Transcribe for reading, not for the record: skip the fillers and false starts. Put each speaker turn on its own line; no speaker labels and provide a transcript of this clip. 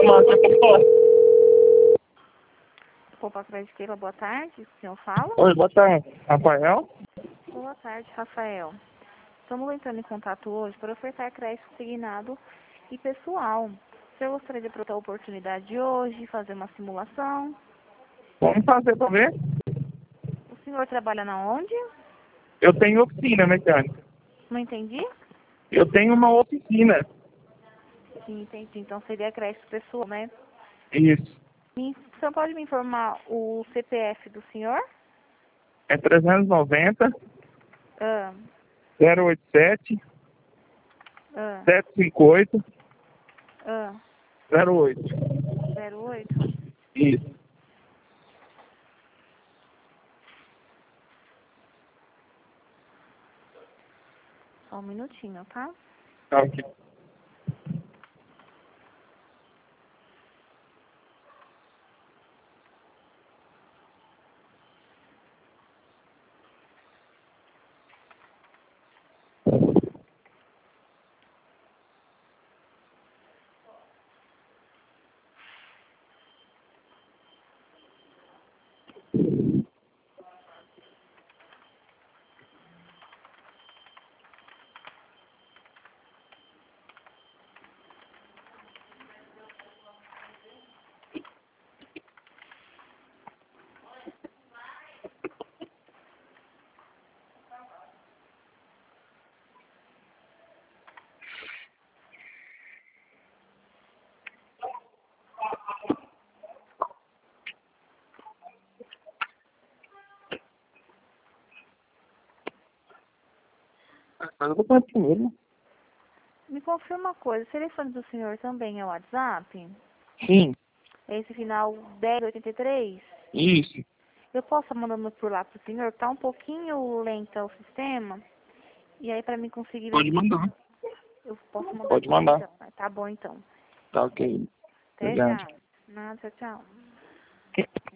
Poupa Crédito, boa tarde. O senhor fala?
Oi, boa tarde. Rafael?
Boa tarde, Rafael. Estamos entrando em contato hoje para ofertar crédito consignado e pessoal. O senhor gostaria de aproveitar a oportunidade de hoje, fazer uma simulação?
Vamos fazer pra ver?
O senhor trabalha na onde?
Eu tenho oficina mecânica.
Não entendi?
Eu tenho uma oficina.
Sim, entendi. Então seria crédito pessoal, né?
Isso.
O senhor pode me informar o CPF do senhor?
É 390
Ah,
087
ah,
758
ah,
08.
08?
Isso.
Só um minutinho, tá?
Tá ok. Mas eu vou falar primeiro.
Me confirma uma coisa, o telefone do senhor também é o WhatsApp?
Sim.
É esse final 1083?
Isso.
Eu posso estar mandando por lá pro senhor? Tá um pouquinho lento o sistema. E aí pra mim conseguir ver
Pode
se
mandar.
eu posso mandar
Pode
por lá
mandar.
então. Tá bom então.
Tá ok.
Até
Obrigado.
já. Nada, tchau.